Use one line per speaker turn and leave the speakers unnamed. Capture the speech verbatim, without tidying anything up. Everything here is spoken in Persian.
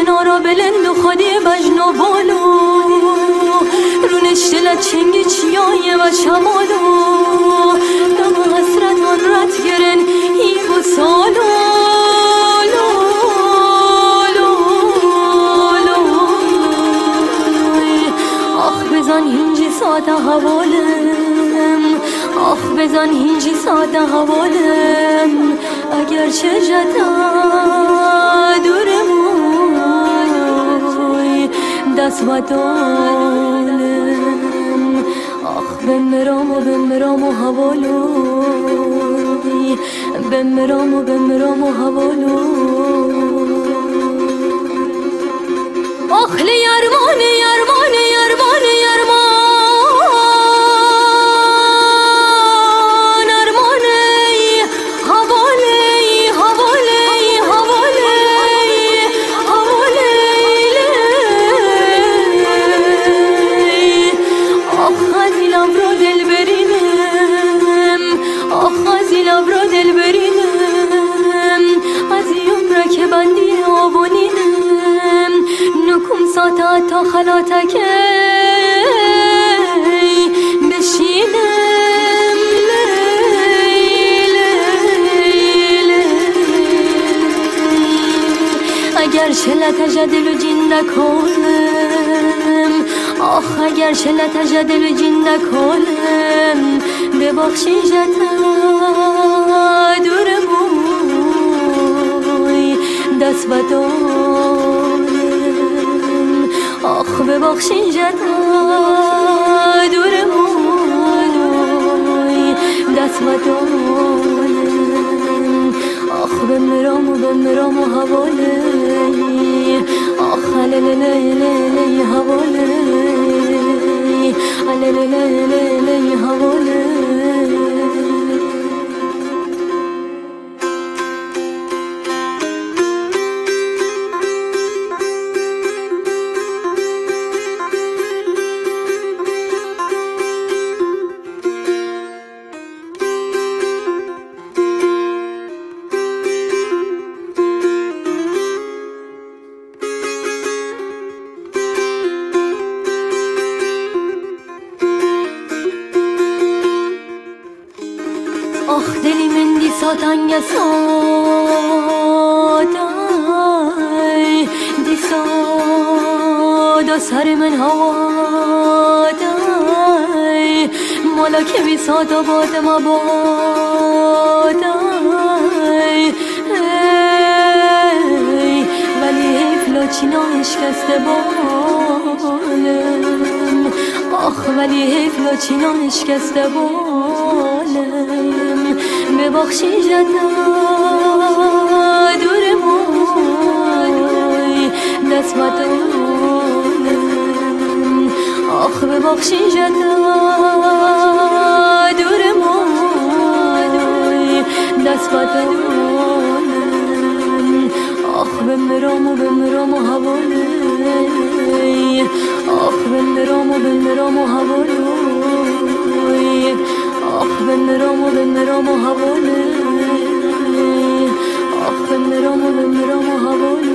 کنارا بلند و خودی بجن و بالو رو نشتلت چنگی چیای و شمالو دم حسرت آن رد گرن هیب و سالو آخ بزن هینجی ساده حوالم آخ بزن هینجی ساده حوالم اگر چه جدا دورموی دست و دالم آخ بمرام و بمرام و حوالوی بمرام و بمرام و حوالو آخ لیرمان یرمان یرمان یرمان ارمانی حوالی حوالی حوالی حوالی آخ خزیلم رو دل برینم آخ خزیلم رو دل برینم از عمره که بندی آبونینم نکم ساتا تا خلاتکه بشینم اگر شلت جدل و جنده کنم آخ اگر شلت جدل و جنده کنم ببخشی جتا دورموی دست و دالم آخ ببخشی جتا دورموی دست و دالم آخ بمرام و بمرام و حوالی آخ للیلی حوالی للیلی حوالی آخ دلی من دی ساتنگ سادای دی سادا سر من هوادای مالا که بی سادا باد ما بادای ولی حیف لاچینا اشکسته بالم آخ ولی حیف لاچینا اشکسته بالم ببخشی جدا دورموی دست و دالم آخ ببخشی جدا دورموی دست و دالم آخ بمرام و بمرام و حوالی آخ بمرام و بمرام و حوالی آخ بمرام و بمرام و حوالی آخ بمرام و بمرام و حوالی